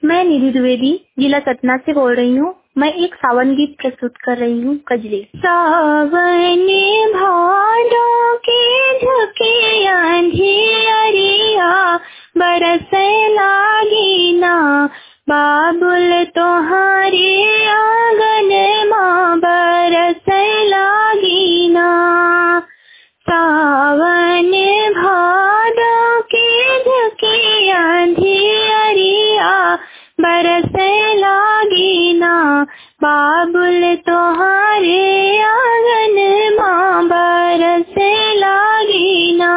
मैं निधि द्विवेदी जिला सतना से बोल रही हूँ। मैं एक सावन गीत प्रस्तुत कर रही हूँ। कजली। सावने भादों के झुके अंधियरिया बरस लागी ना, बाबुल तोहारे आंगन माँ बरस लागी ना। सावन भादों के झुके अंधियरिया बरस लागी ना, बाबुल तोहारे आंगन माँ बरस लागी ना।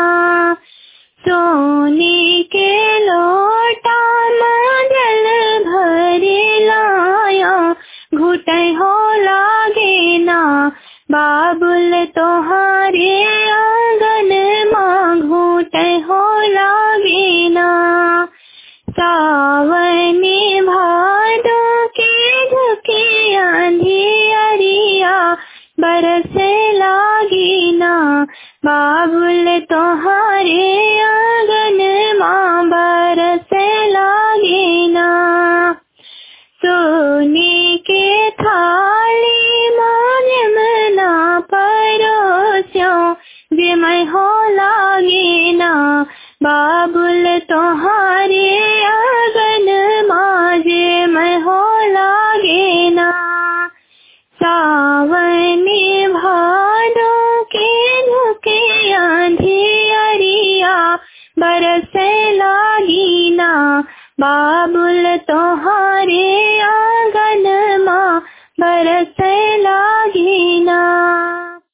सोने के लोटा में जल भरे लाया, घुटै हो लागे ना, बाबुल तोहारे आंगन माँ घुटै हो लागे ना। सावने भादों के झुके अंधियरिया बरस लागी ना, बाबुल तोहारे आंगन माँ बरस लागी ना। सोने के थाली माँ जमना परोस्यो, जिमय हो लागे ना, बाबुल तोहारे आंगन माँ जिमय हो लागे ना। सावने भादों के झुके अंधियरिया बरस लागी ना, बाबुल तो